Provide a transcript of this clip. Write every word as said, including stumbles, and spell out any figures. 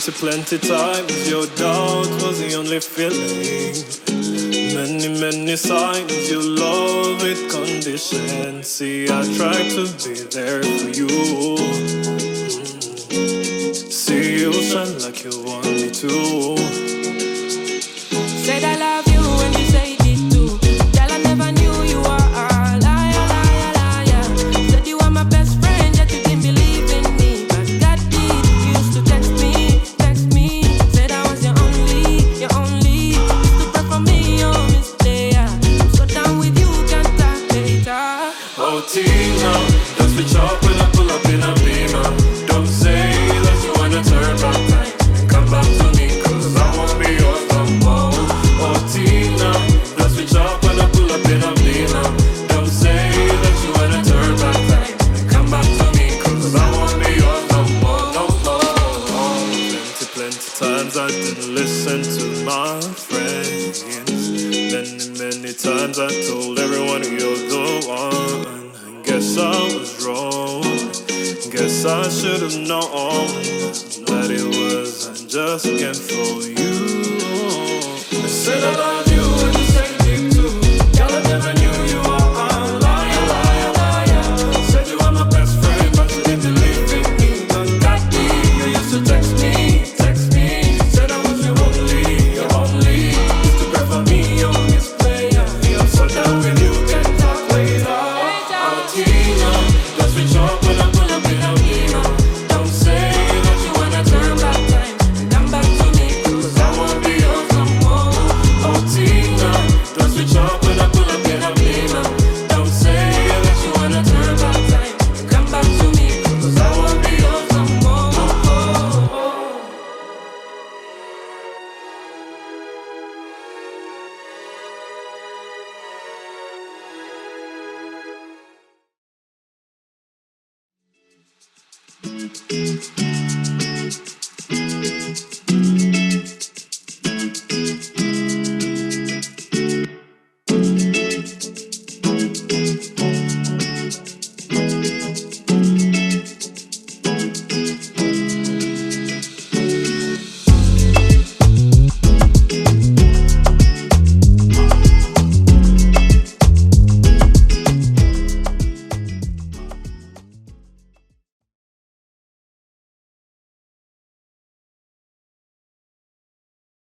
Plenty, plenty times your doubt was the only feeling. Many, many signs you love with condition. See, I tried to be there for you. Mm. See you shine like you want me to. Said I love you when you say it too. Girl, I never knew you were a liar, liar, liar. Said you were my best friend, yet you didn't believe in me. But God did, you used to text me, text me. Said I was your only, your only. Used to pray for me, oh Miss Player. I'm so down with you, can't talk later. Oh Tina, don't switch up when I pull up in a Beamer. Don't say that you wanna turn back time and come back to me, cause I won't be yours no more. Oh Tina, don't switch up when I pull up in a Beamer. Don't say that you wanna turn back time and come back to me, cause I won't be yours no more, no more. Plenty, plenty times I didn't listen to my friends. Many, many times I told everyone you're the one. Guess I was wrong. Guess I should have known that it wasn't just again for you. I said I